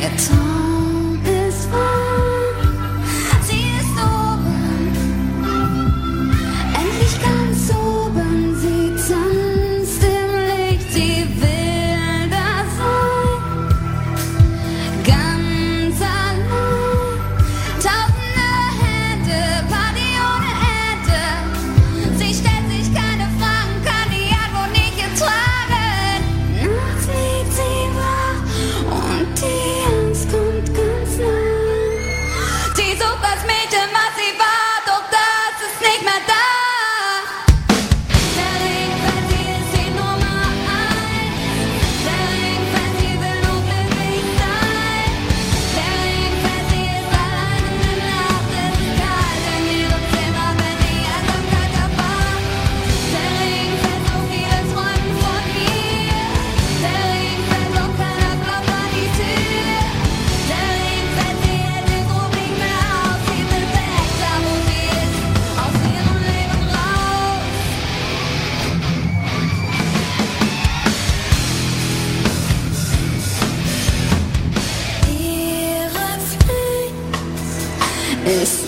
Ihr Traum ist wahr, sie ist oben, endlich ganz oben, sie tanzt im Licht, sie will da sein, ganz allein, tausende Hände, Party ohne Ende, sie stellt sich keine Fragen, kann die Antwort nicht ertragen, nachts liegt sie wach und die Angst kommt ganz nah, sie sucht das Mädchen, was sie war, doch das ist nicht mehr da. Der Ringfest, sie ist die Nummer 1. Der Ringfest, sie will unglücklich sein. Der Ringfest, sie ist allein in der Nacht, es ist kalt in ihrem Zimmer, wenn die Einsamkeit erwacht. Der Ringfest, so viele träumen von ihr. Der Ringfest, doch keiner klopft an die Tür. Der Ringfest, sie hält den Druck nicht mehr aus, sie will weg, da wo sie ist, aus ihrem Leben raus. Ihre Pflicht ist